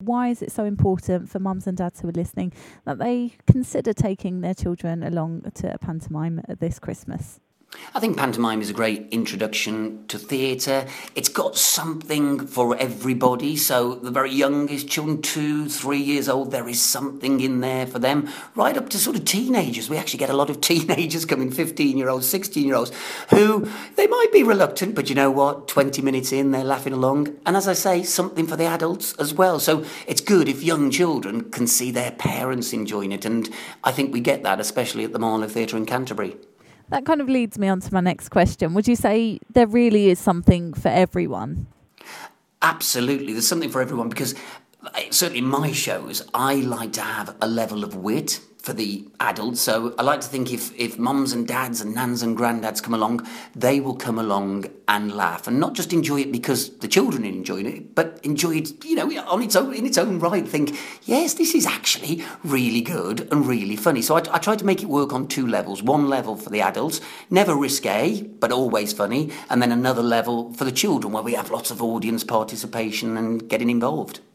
why is it so important for mums and dads who are listening that they consider taking their children along to a pantomime this Christmas? I think pantomime is a great introduction to theatre. It's got something for everybody. So the very youngest children, 2, 3 years old, there is something in there for them. Right up to sort of teenagers. We actually get a lot of teenagers coming, 15-year-olds, 16-year-olds, who they might be reluctant, but you know what? 20 minutes in, they're laughing along. And as I say, something for the adults as well. So it's good if young children can see their parents enjoying it. And I think we get that, especially at the Marlow Theatre in Canterbury. That kind of leads me on to my next question. Would you say there really is something for everyone? Absolutely. There's something for everyone because certainly in my shows, I like to have a level of wit for the adults. So I like to think if mums and dads and nans and granddads come along, they will come along and laugh and not just enjoy it because the children are enjoying it, but enjoy it, on its own, in its own right. Think, yes, this is actually really good and really funny. So I try to make it work on 2 levels. One level for the adults, never risque, but always funny. And then another level for the children where we have lots of audience participation and getting involved.